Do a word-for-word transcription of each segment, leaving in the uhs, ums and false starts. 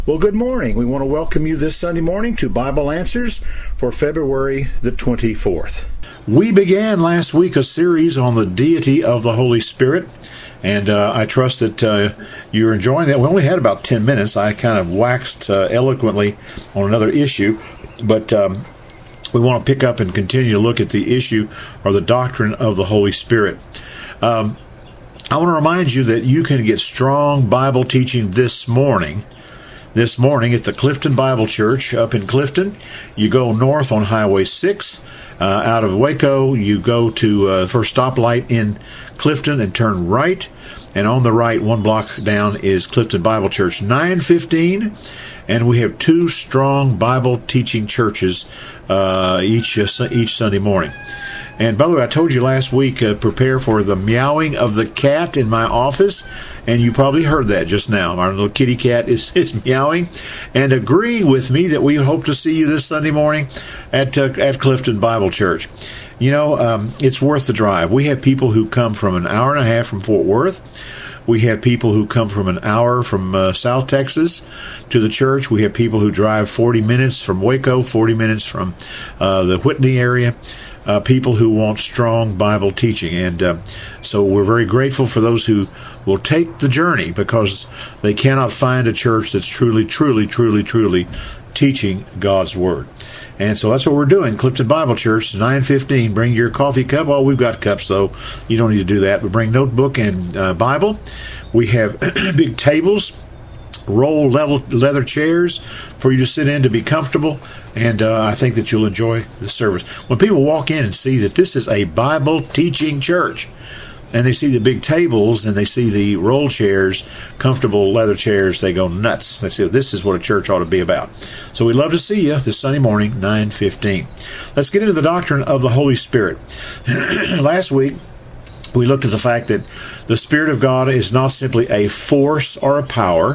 Well, good morning. We want to welcome you this Sunday morning to Bible Answers for February the twenty-fourth. We began last week a series on the deity of the Holy Spirit, and uh, I trust that uh, you're enjoying that. We only had about ten minutes. I kind of waxed uh, eloquently on another issue, but um, we want to pick up and continue to look at the issue or the doctrine of the Holy Spirit. Um, I want to remind you that you can get strong Bible teaching this morning. This morning at the Clifton Bible Church up in Clifton. You go north on Highway six. Uh, out of Waco, you go to uh, first stoplight in Clifton and turn right. And on the right, one block down, is Clifton Bible Church, nine fifteen. And we have two strong Bible teaching churches uh, each uh, each Sunday morning. And by the way, I told you last week, uh, prepare for the meowing of the cat in my office. And you probably heard that just now. Our little kitty cat is, is meowing and agreeing with me that we hope to see you this Sunday morning at uh, at Clifton Bible Church. You know, um, it's worth the drive. We have people who come from an hour and a half from Fort Worth. We have people who come from an hour from uh, South Texas to the church. We have people who drive forty minutes from Waco, forty minutes from uh, the Whitney area. Uh, people who want strong Bible teaching. And uh, so we're very grateful for those who will take the journey, because they cannot find a church that's truly, truly, truly, truly teaching God's Word. And so that's what we're doing. Clifton Bible Church, nine fifteen. Bring your coffee cup. Oh, we've got cups, though. You don't need to do that. But bring notebook and uh, Bible. We have big tables, roll leather chairs for you to sit in to be comfortable. And uh, I think that you'll enjoy the service. When people walk in and see that this is a Bible teaching church, and they see the big tables and they see the roll chairs, comfortable leather chairs, they go nuts. They say, this is what a church ought to be about. So we'd love to see you this Sunday morning, nine fifteen. Let's get into the doctrine of the Holy Spirit. Last week, we looked at the fact that the Spirit of God is not simply a force or a power.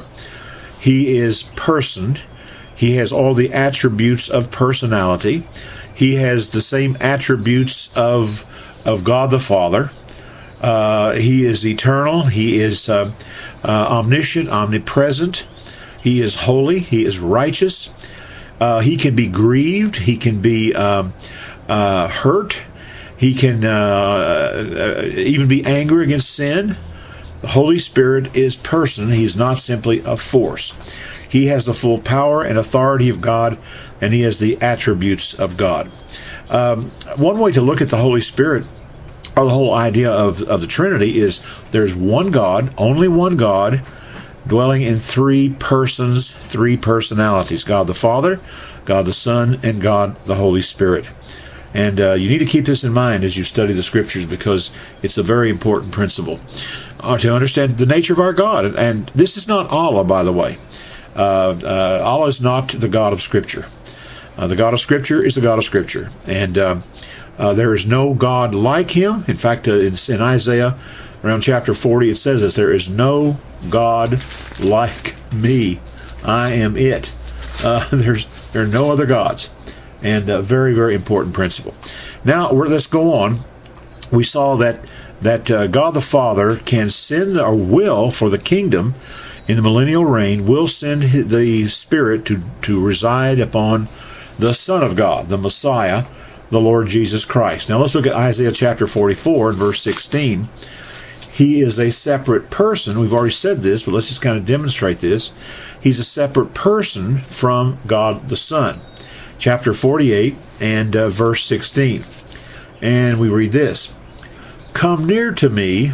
He is personed. He has all the attributes of personality. He has the same attributes of, of God the Father. Uh, he is eternal. He is uh, uh, omniscient, omnipresent. He is holy. He is righteous. Uh, he can be grieved. He can be um, uh, hurt. He can uh, uh, even be angry against sin. The Holy Spirit is person. He is not simply a force. He has the full power and authority of God, and he has the attributes of God. Um, one way to look at the Holy Spirit, or the whole idea of, of the Trinity, is there's one God, only one God, dwelling in three persons, three personalities: God the Father, God the Son, and God the Holy Spirit. And uh, you need to keep this in mind as you study the Scriptures, because it's a very important principle uh, to understand the nature of our God. And this is not Allah, by the way. Uh, uh, Allah is not the God of Scripture. Uh, the God of Scripture is the God of Scripture. And uh, uh, there is no God like him. In fact, uh, in, in Isaiah, around chapter forty, it says this: there is no God like me. I am it. Uh, there's there are no other gods. And a very, very important principle. Now, we're, let's go on. We saw that, that uh, God the Father can send, or will, for the kingdom, in the millennial reign, will send the Spirit to, to reside upon the Son of God, the Messiah, the Lord Jesus Christ. Now let's look at Isaiah chapter forty-four and verse sixteen. He is a separate person. We've already said this, but let's just kind of demonstrate this. He's a separate person from God the Son. Chapter forty-eight and uh, verse sixteen. And we read this: "Come near to me,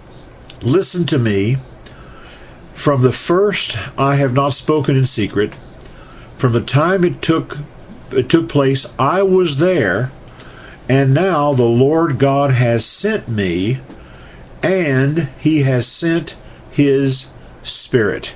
listen to me. From the first I have not spoken in secret. From the time it took it took place, I was there, and now the Lord God has sent me, and he has sent his Spirit."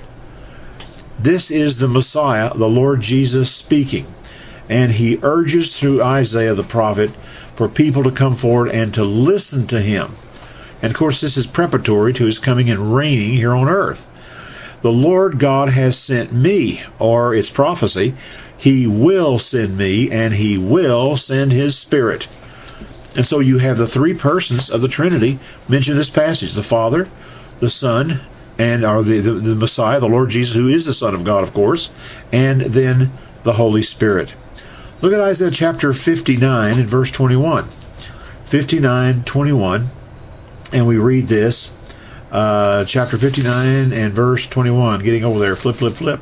This is the Messiah, the Lord Jesus, speaking. And he urges through Isaiah the prophet for people to come forward and to listen to him. And of course, this is preparatory to his coming and reigning here on earth. The Lord God has sent me, or it's prophecy, he will send me, and he will send his Spirit. And so you have the three persons of the Trinity mentioned in this passage: the Father, the Son, and or the, the, the Messiah, the Lord Jesus, who is the Son of God, of course, and then the Holy Spirit. Look at Isaiah chapter fifty-nine and verse twenty-one. fifty-nine, twenty-one, and we read this, uh, chapter fifty-nine and verse twenty-one, getting over there, flip, flip, flip.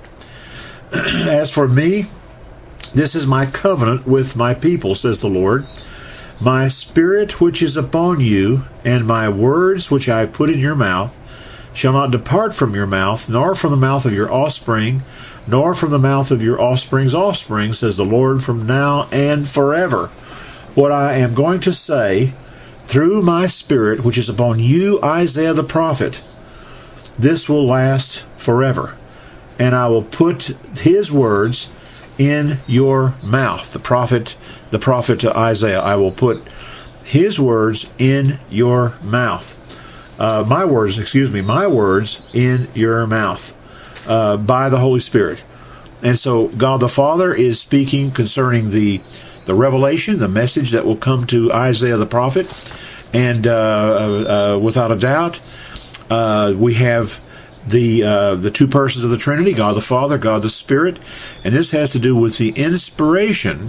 As for me, this is my covenant with my people, says the Lord. My spirit which is upon you, and my words which I have put in your mouth, shall not depart from your mouth, nor from the mouth of your offspring, nor from the mouth of your offspring's offspring, says the Lord, from now and forever. What I am going to say through my spirit which is upon you, Isaiah the prophet, this will last forever. And I will put his words in your mouth. The prophet, the prophet to Isaiah, I will put his words in your mouth. Uh, my words, excuse me, my words in your mouth uh, by the Holy Spirit. And so God the Father is speaking concerning the the revelation, the message that will come to Isaiah the prophet. And uh, uh, without a doubt, uh, we have the uh, the two persons of the Trinity, God the Father, God the Spirit. And this has to do with the inspiration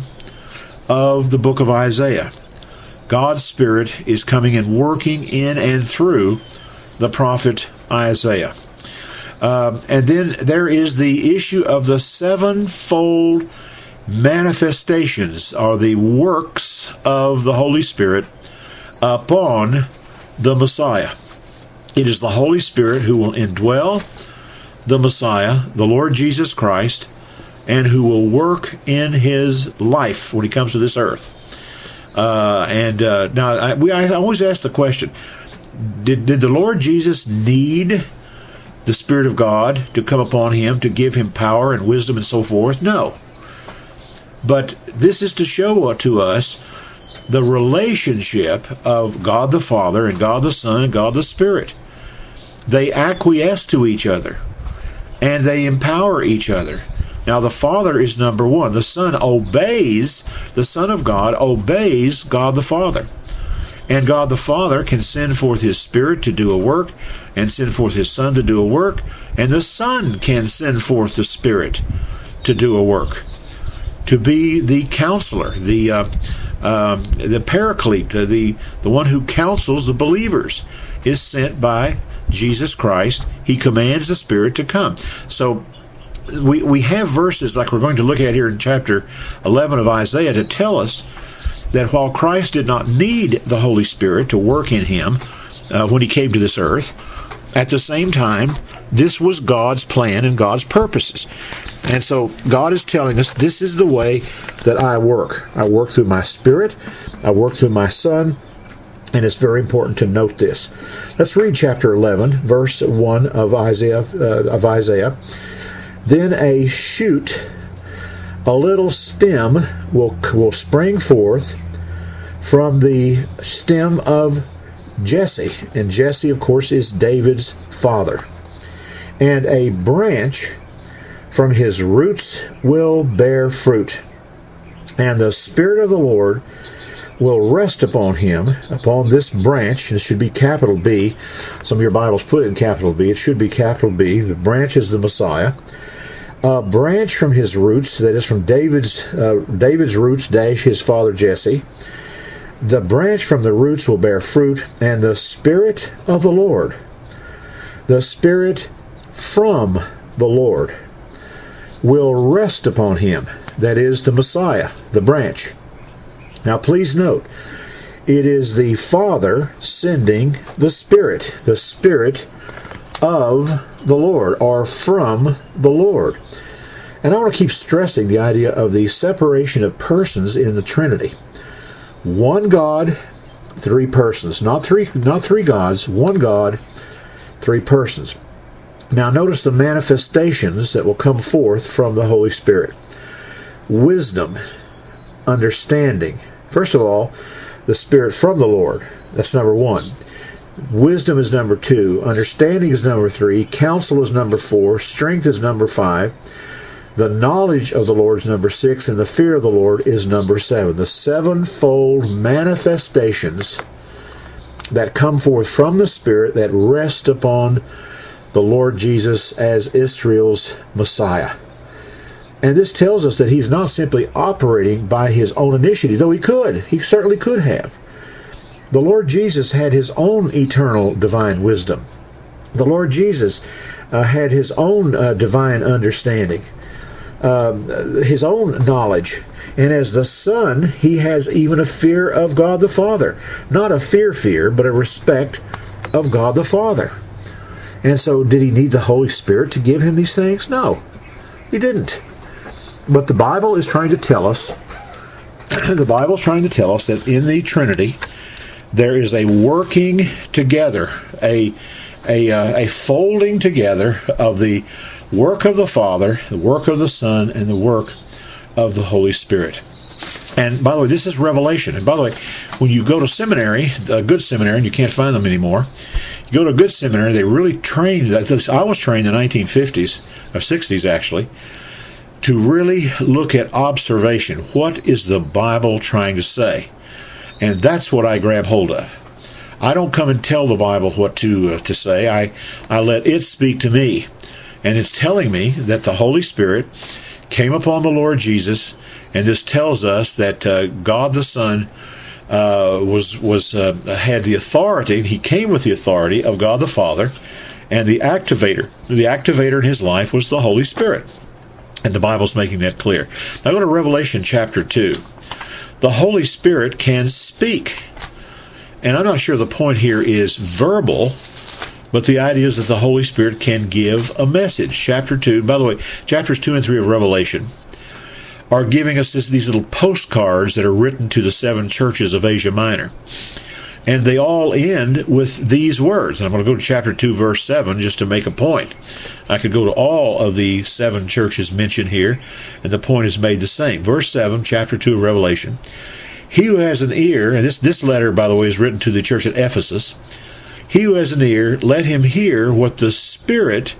of the book of Isaiah. God's Spirit is coming and working in and through the prophet Isaiah. Um, and then there is the issue of the sevenfold manifestations, or the works of the Holy Spirit upon the Messiah. It is the Holy Spirit who will indwell the Messiah, the Lord Jesus Christ, and who will work in his life when he comes to this earth. Uh, and uh, now, I, we, I always ask the question, did, did the Lord Jesus need the Spirit of God to come upon him, to give him power and wisdom and so forth? No. But this is to show to us the relationship of God the Father and God the Son and God the Spirit. They acquiesce to each other, and they empower each other. Now, the Father is number one. The Son obeys, the Son of God obeys God the Father. And God the Father can send forth his Spirit to do a work, and send forth his Son to do a work, and the Son can send forth the Spirit to do a work, to be the counselor, the uh, uh, the paraclete, the, the the one who counsels the believers, is sent by Jesus Christ. He commands the Spirit to come. So we we have verses like we're going to look at here in chapter eleven of Isaiah to tell us that while Christ did not need the Holy Spirit to work in him uh, when he came to this earth, at the same time, this was God's plan and God's purposes. And so God is telling us, this is the way that I work. I work through my Spirit. I work through my Son. And it's very important to note this. Let's read chapter eleven, verse one of Isaiah. Uh, of Isaiah. Then a shoot, a little stem, will will spring forth from the stem of Jesse. And Jesse, of course, is David's father. And a branch from his roots will bear fruit. And the Spirit of the Lord will rest upon him, upon this branch. This should be capital B. Some of your Bibles put it in capital B. It should be capital B. The branch is the Messiah. A branch from his roots, that is from David's uh, David's roots dash his father Jesse. The branch from the roots will bear fruit, and the Spirit of the Lord, the Spirit from the Lord, will rest upon him. That is the Messiah, the branch. Now please note, it is the Father sending the Spirit, the Spirit of the Lord, or from the Lord. And I want to keep stressing the idea of the separation of persons in the Trinity. One God, three persons. Not three, not three gods, one God, three persons. Now notice the manifestations that will come forth from the Holy Spirit. Wisdom, understanding. First of all, the Spirit from the Lord. That's number one. Wisdom is number two. Understanding is number three. Counsel is number four. Strength is number five. The knowledge of the Lord is number six. And the fear of the Lord is number seven. The sevenfold manifestations that come forth from the Spirit that rest upon the Lord Jesus as Israel's Messiah. And this tells us that he's not simply operating by his own initiative, though he could. He certainly could have. The Lord Jesus had his own eternal divine wisdom. The Lord Jesus uh, had his own uh, divine understanding, uh, his own knowledge. And as the Son, he has even a fear of God the Father. Not a fear-fear, but a respect of God the Father. And so, did he need the Holy Spirit to give him these things? No, he didn't. But the Bible is trying to tell us, the Bible is trying to tell us that in the Trinity, there is a working together, a, a, uh, a folding together of the work of the Father, the work of the Son, and the work of the Holy Spirit. And by the way, this is revelation. And by the way, when you go to seminary, a good seminary, and you can't find them anymore, you go to a good seminary, they really train, I was trained in the nineteen fifties, or sixties actually, to really look at observation. What is the Bible trying to say? And that's what I grab hold of. I don't come and tell the Bible what to uh, to say. I, I let it speak to me. And it's telling me that the Holy Spirit came upon the Lord Jesus, and this tells us that uh, God the Son uh, was was uh, had the authority. He came with the authority of God the Father, and the activator, the activator in his life was the Holy Spirit, and the Bible's making that clear. Now go to Revelation chapter two. The Holy Spirit can speak, and I'm not sure the point here is verbal. But the idea is that the Holy Spirit can give a message. Chapter two, by the way, chapters two and three of Revelation are giving us this, these little postcards that are written to the seven churches of Asia Minor. And they all end with these words. And I'm going to go to chapter two, verse seven, just to make a point. I could go to all of the seven churches mentioned here, and the point is made the same. Verse seven, chapter two of Revelation. He who has an ear, and this, this letter, by the way, is written to the church at Ephesus. He who has an ear, let him hear what the Spirit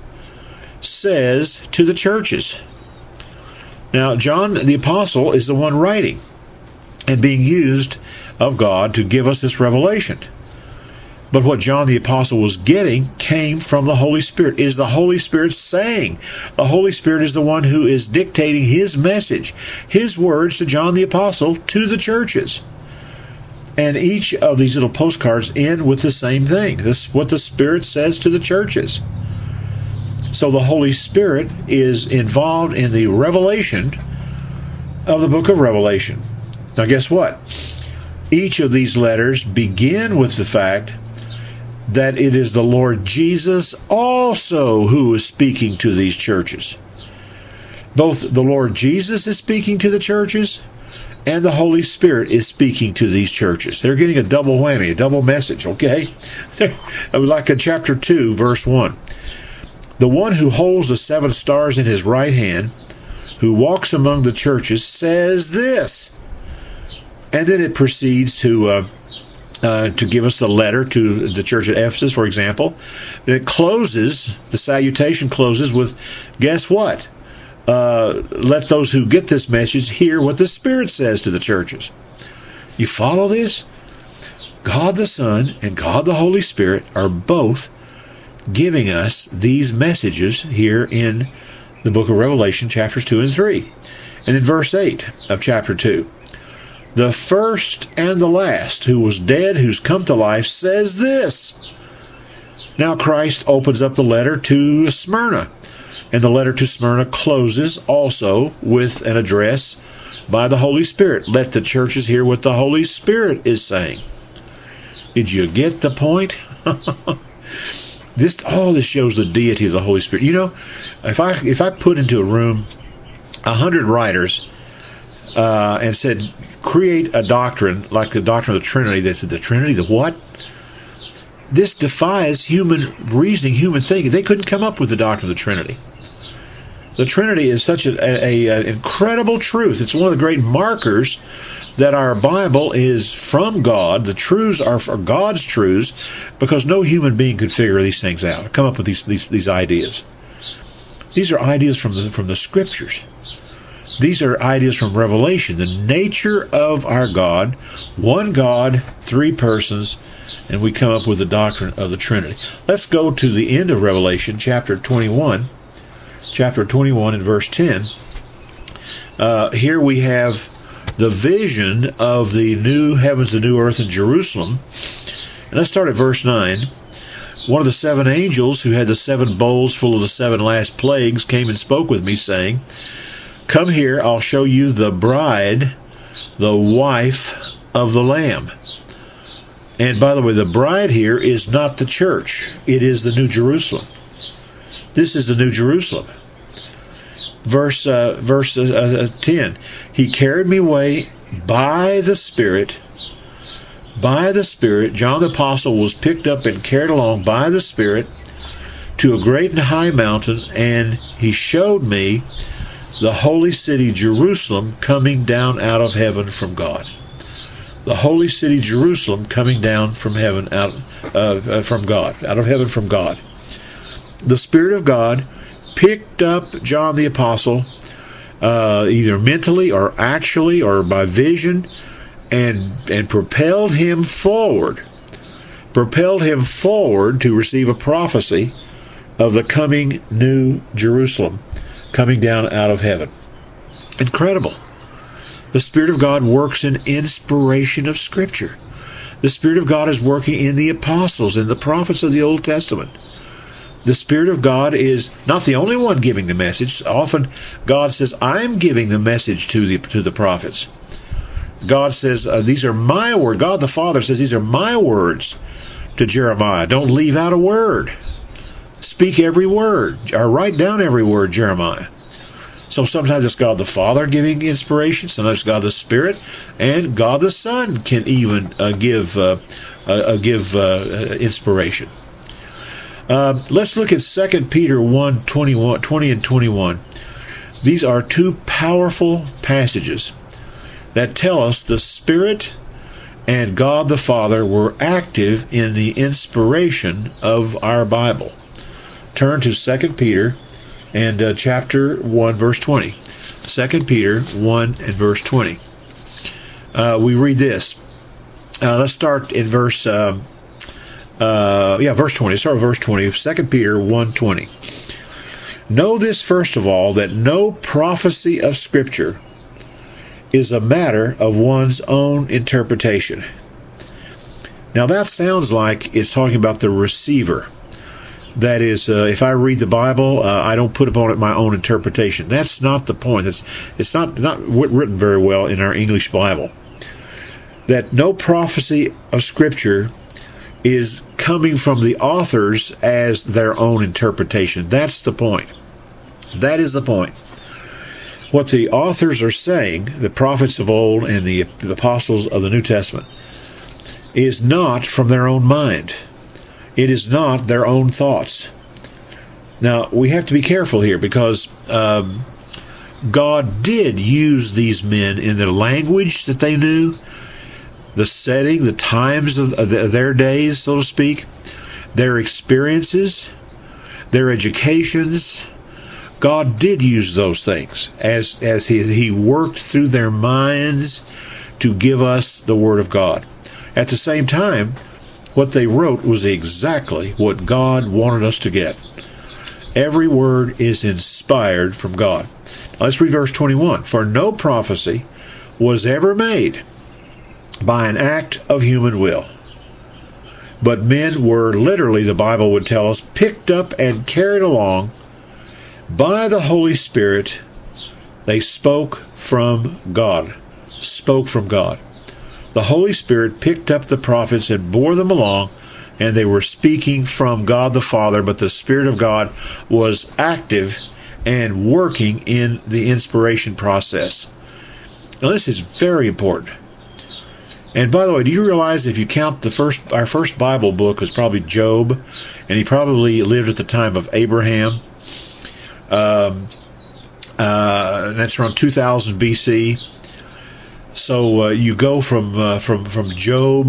says to the churches. Now, John the Apostle is the one writing and being used of God to give us this revelation. But what John the Apostle was getting came from the Holy Spirit. It is the Holy Spirit saying. The Holy Spirit is the one who is dictating his message, his words to John the Apostle to the churches. And each of these little postcards end with the same thing. This is what the Spirit says to the churches. So the Holy Spirit is involved in the revelation of the book of Revelation. Now guess what? Each of these letters begin with the fact that it is the Lord Jesus also who is speaking to these churches. Both the Lord Jesus is speaking to the churches, and the Holy Spirit is speaking to these churches. They're getting a double whammy, a double message, okay? Like in chapter two, verse one. The one who holds the seven stars in his right hand, who walks among the churches, says this. And then it proceeds to uh, uh, to give us the letter to the church at Ephesus, for example. And it closes, the salutation closes with, guess what? Uh, let those who get this message hear what the Spirit says to the churches. You follow this? God the Son and God the Holy Spirit are both giving us these messages here in the book of Revelation, chapters two and three. And in verse eight of chapter two, the first and the last, who was dead, who's come to life, says this. Now Christ opens up the letter to Smyrna. And the letter to Smyrna closes also with an address by the Holy Spirit. Let the churches hear what the Holy Spirit is saying. Did you get the point? This all this shows the deity of the Holy Spirit. You know, if I if I put into a room a hundred writers uh, and said, create a doctrine like the doctrine of the Trinity, they said, the Trinity, the what? This defies human reasoning, human thinking. They couldn't come up with the doctrine of the Trinity. The Trinity is such an a, a incredible truth. It's one of the great markers that our Bible is from God. The truths are for God's truths, because no human being could figure these things out, come up with these these, these ideas. These are ideas from the from the Scriptures. These are ideas from Revelation. The nature of our God, one God, three persons, and we come up with the doctrine of the Trinity. Let's go to the end of Revelation, chapter twenty-one. Chapter twenty-one and verse ten. Uh, here we have the vision of the new heavens, the new earth, and Jerusalem. And let's start at verse nine. One of the seven angels who had the seven bowls full of the seven last plagues came and spoke with me, saying, "Come here, I'll show you the bride, the wife of the Lamb." And by the way, the bride here is not the church. It is the New Jerusalem. This is the New Jerusalem. Verse uh, verse uh, ten. He carried me away by the Spirit. By the Spirit, John the Apostle was picked up and carried along by the Spirit to a great and high mountain, and he showed me the holy city Jerusalem coming down out of heaven from God. The holy city Jerusalem coming down from heaven, out uh, from God, out of heaven from God. The Spirit of God picked up John the Apostle, uh, either mentally or actually or by vision, and and propelled him forward, propelled him forward to receive a prophecy of the coming New Jerusalem, coming down out of heaven. Incredible. The Spirit of God works in inspiration of Scripture. The Spirit of God is working in the apostles and the prophets of the Old Testament. The Spirit of God is not the only one giving the message. Often God says, I'm giving the message to the to the prophets. God says, uh, these are my words. God the Father says, these are my words to Jeremiah. Don't leave out a word. Speak every word, or write down every word, Jeremiah. So sometimes it's God the Father giving inspiration, sometimes God the Spirit, and God the Son can even uh, give uh, uh, give uh, inspiration. Uh, let's look at Second Peter one, twenty-one, twenty and twenty-one. These are two powerful passages that tell us the Spirit and God the Father were active in the inspiration of our Bible. Turn to Second Peter and uh, chapter one, verse twenty. Second Peter one and verse twenty. Uh, we read this. Uh, let's start in verse, uh, uh, yeah, verse twenty. Start with verse twenty of Second Peter one twenty. Know this first of all, that no prophecy of Scripture is a matter of one's own interpretation. Now that sounds like it's talking about the receiver. That is, uh, if I read the Bible, uh, I don't put upon it my own interpretation. That's not the point. It's, it's not, not written very well in our English Bible. That no prophecy of Scripture is coming from the authors as their own interpretation. That's the point. That is the point. What the authors are saying, the prophets of old and the apostles of the New Testament, is not from their own mind. It is not their own thoughts. Now, we have to be careful here because um, God did use these men in the language that they knew, the setting, the times of, of their days, so to speak, their experiences, their educations. God did use those things as, as he, he worked through their minds to give us the Word of God. At the same time, what they wrote was exactly what God wanted us to get. Every word is inspired from God. Now let's read verse twenty-one. For no prophecy was ever made by an act of human will, but men were literally, the Bible would tell us, picked up and carried along by the Holy Spirit. They spoke from God. Spoke from God. The Holy Spirit picked up the prophets and bore them along, and they were speaking from God the Father, but the Spirit of God was active and working in the inspiration process. Now this is very important. And by the way, do you realize if you count the first, our first Bible book was probably Job, and he probably lived at the time of Abraham. Um, uh, that's around two thousand B C. So uh, you go from uh, from from Job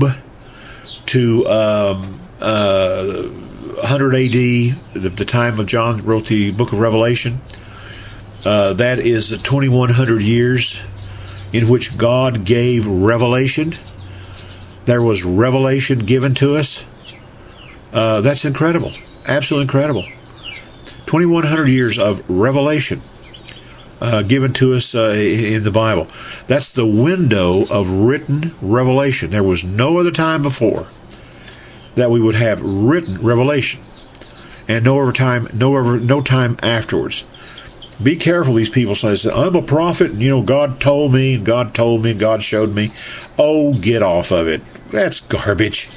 to um, uh, one hundred A D, the, the time of John wrote the book of Revelation. Uh, that is twenty-one hundred years in which God gave revelation there was revelation given to us. Uh, that's incredible. Absolutely incredible. twenty-one hundred years of revelation uh, given to us uh, in the Bible. That's the window of written revelation. There was no other time before that we would have written revelation, and no other time, no ever, no time afterwards. Be careful. These people say, "I'm a prophet, and you know God told me, and God told me, and God showed me." Oh, get off of it. That's garbage.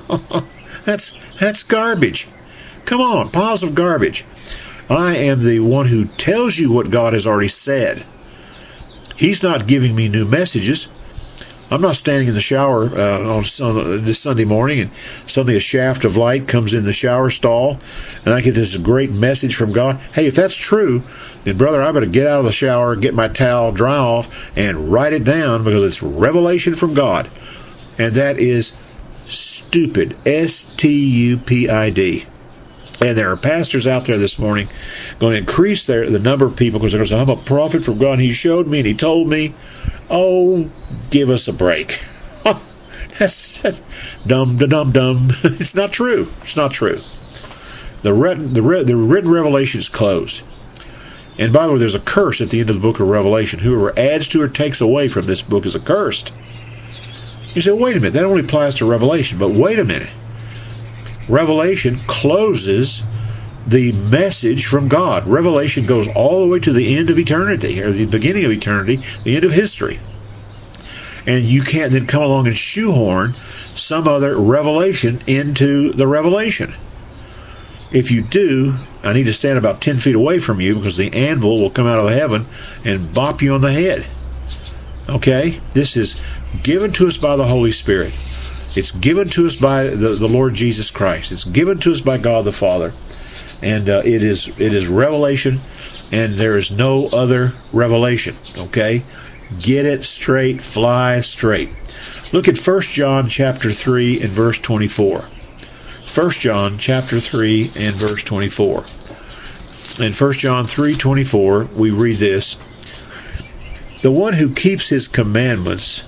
that's that's garbage. Come on, piles of garbage. I am the one who tells you what God has already said. He's not giving me new messages. I'm not standing in the shower uh, on, on this Sunday morning, and suddenly a shaft of light comes in the shower stall, and I get this great message from God. Hey, if that's true, then brother, I better get out of the shower, get my towel, dry off, and write it down, because it's revelation from God. And that is stupid. S T U P I D. And there are pastors out there this morning going to increase their the number of people because they're going to say, "I'm a prophet from God. He showed me and he told me." Oh, give us a break. that's, that's dumb, dumb, dumb. It's not true. It's not true. The, written, the, the written revelation is closed. And by the way, there's a curse at the end of the book of Revelation. Whoever adds to or takes away from this book is accursed. You say, wait a minute, that only applies to Revelation. But wait a minute. Revelation closes the message from God. Revelation goes all the way to the end of eternity, or the beginning of eternity, the end of history. And you can't then come along and shoehorn some other revelation into the revelation. If you do, I need to stand about ten feet away from you, because the anvil will come out of heaven and bop you on the head. Okay? This is given to us by the Holy Spirit. It's given to us by the, the Lord Jesus Christ. It's given to us by God the Father. And uh, it is it is revelation, and there is no other revelation. Okay? Get it straight, fly straight. Look at First John chapter three and verse twenty-four. First John chapter three and verse twenty-four. In First John three twenty-four, we read this: "The one who keeps his commandments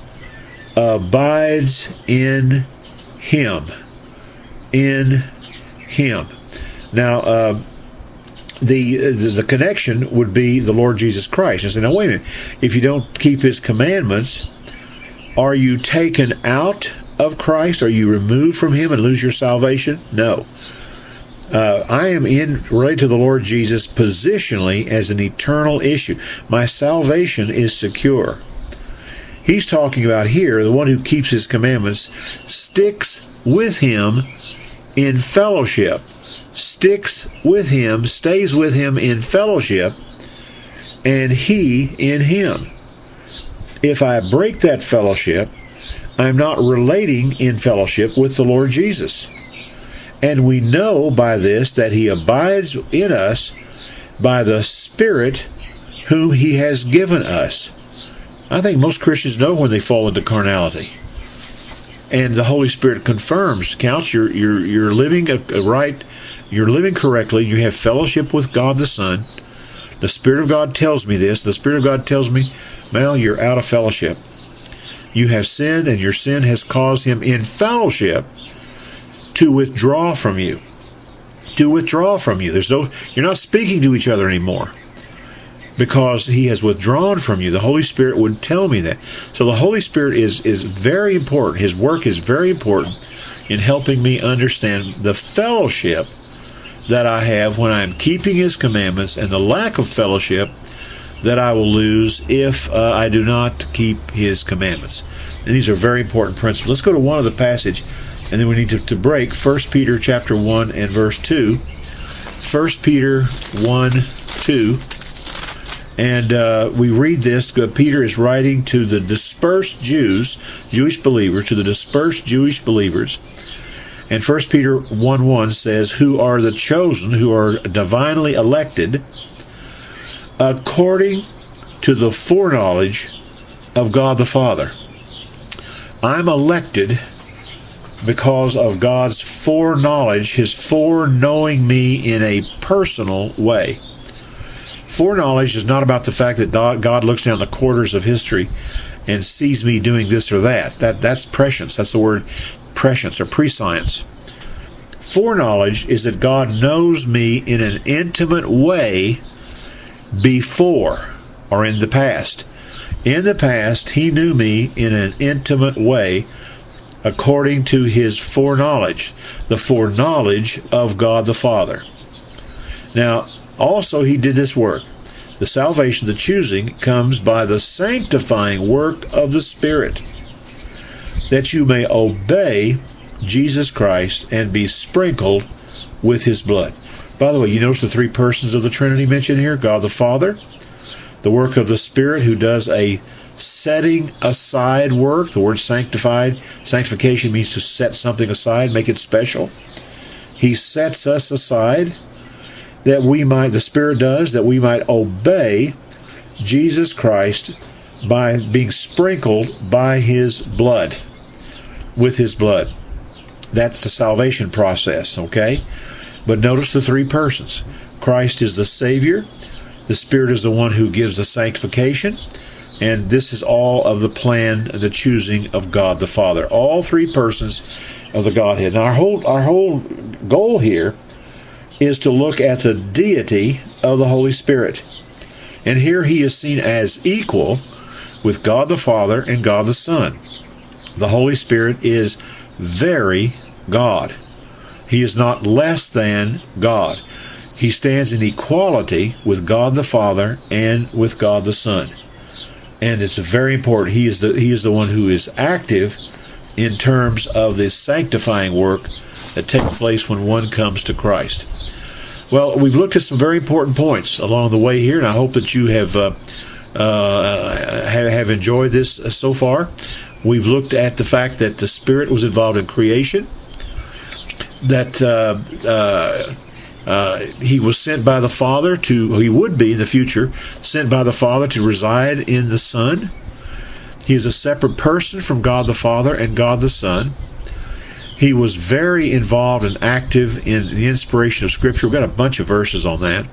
abides in him." In him. Now, uh, the, the the connection would be the Lord Jesus Christ. I say, now wait a minute. If you don't keep his commandments, are you taken out of Christ? Are you removed from him and lose your salvation? No. Uh, I am in related to the Lord Jesus positionally as an eternal issue. My salvation is secure. He's talking about here, the one who keeps his commandments sticks with him in fellowship. Sticks with him, stays with him in fellowship, and he in him. If I break that fellowship, I'm not relating in fellowship with the Lord Jesus. And we know by this that he abides in us by the Spirit whom he has given us. I think most Christians know when they fall into carnality. And the Holy Spirit confirms, counts, you're, you're, you're living a, a right, you're living correctly, you have fellowship with God the Son. The Spirit of God tells me this. The Spirit of God tells me, Mel, you're out of fellowship. You have sinned, and your sin has caused him in fellowship to withdraw from you. To withdraw from you. There's no, you're not speaking to each other anymore, because he has withdrawn from you. The Holy Spirit would tell me that. So the Holy Spirit is, is very important. His work is very important in helping me understand the fellowship that I have when I'm keeping his commandments, and the lack of fellowship that I will lose if uh, I do not keep his commandments. And these are very important principles. Let's go to one other passage, and then we need to, to break. First Peter chapter one and verse two. First Peter one, two. And uh, we read this. Peter is writing to the dispersed Jews, Jewish believers, to the dispersed Jewish believers. And First Peter one, one says, "Who are the chosen, who are divinely elected, according to the foreknowledge of God the Father." I'm elected because of God's foreknowledge, his foreknowing me in a personal way. Foreknowledge is not about the fact that God looks down the quarters of history and sees me doing this or that. That that's prescience. That's the word prescience or prescience. Foreknowledge is that God knows me in an intimate way before or in the past. In the past, he knew me in an intimate way according to his foreknowledge, the foreknowledge of God the Father. Now, also he did this work. The salvation, the choosing, comes by the sanctifying work of the Spirit, that you may obey Jesus Christ and be sprinkled with his blood. By the way, you notice the three persons of the Trinity mentioned here: God the Father, the work of the Spirit, who does a setting aside work. The word sanctified, sanctification means to set something aside, make it special. He sets us aside that we might, the Spirit does, that we might obey Jesus Christ by being sprinkled by his blood, with his blood. That's the salvation process, okay? But notice the three persons. Christ is the Savior. The Spirit is the one who gives the sanctification. And this is all of the plan, the choosing of God the Father. All three persons of the Godhead. Now, our whole, our whole goal here is to look at the deity of the Holy Spirit. And here he is seen as equal with God the Father and God the Son. The Holy Spirit is very God. He is not less than God. He stands in equality with God the Father and with God the Son. And it's very important. He is the he is the one who is active in terms of the sanctifying work that takes place when one comes to Christ. Well, we've looked at some very important points along the way here, and I hope that you have uh, uh, have, have enjoyed this so far. We've looked at the fact that the Spirit was involved in creation, that uh, uh, uh, he was sent by the Father to, he would be in the future, sent by the Father to reside in the Son. He is a separate person from God the Father and God the Son. He was very involved and active in the inspiration of Scripture. We've got a bunch of verses on that.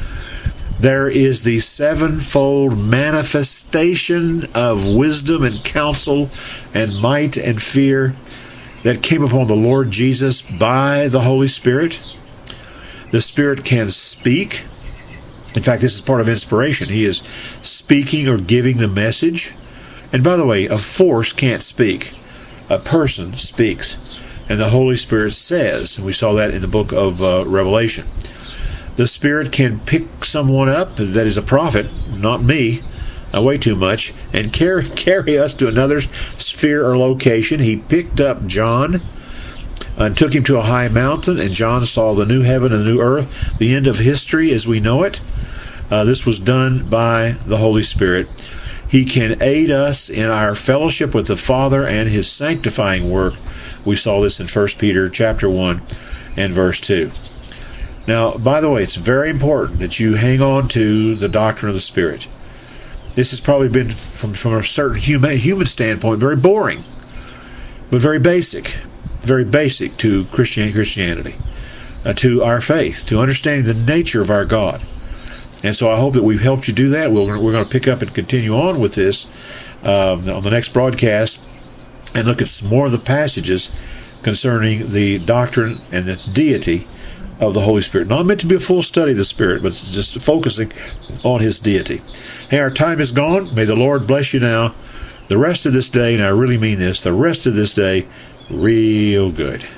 There is the sevenfold manifestation of wisdom and counsel and might and fear that came upon the Lord Jesus by the Holy Spirit. The Spirit can speak. In fact, this is part of inspiration. He is speaking or giving the message. And by the way, a force can't speak. A person speaks. And the Holy Spirit says, and we saw that in the book of uh, Revelation. The Spirit can pick someone up that is a prophet, not me, uh, way too much, and carry, carry us to another sphere or location. He picked up John and took him to a high mountain, and John saw the new heaven and the new earth, the end of history as we know it. Uh, this was done by the Holy Spirit. He can aid us in our fellowship with the Father and his sanctifying work. We saw this in First Peter chapter one and verse two. Now, by the way, it's very important that you hang on to the doctrine of the Spirit. This has probably been, from, from a certain human, human standpoint, very boring, but very basic, very basic to Christian, Christianity, uh, to our faith, to understanding the nature of our God. And so I hope that we've helped you do that. We're, we're going to pick up and continue on with this um, on the next broadcast and look at some more of the passages concerning the doctrine and the deity of the Holy Spirit. Not meant to be a full study of the Spirit, but just focusing on his deity. Hey, our time is gone. May the Lord bless you now. The rest of this day, and I really mean this, the rest of this day, real good.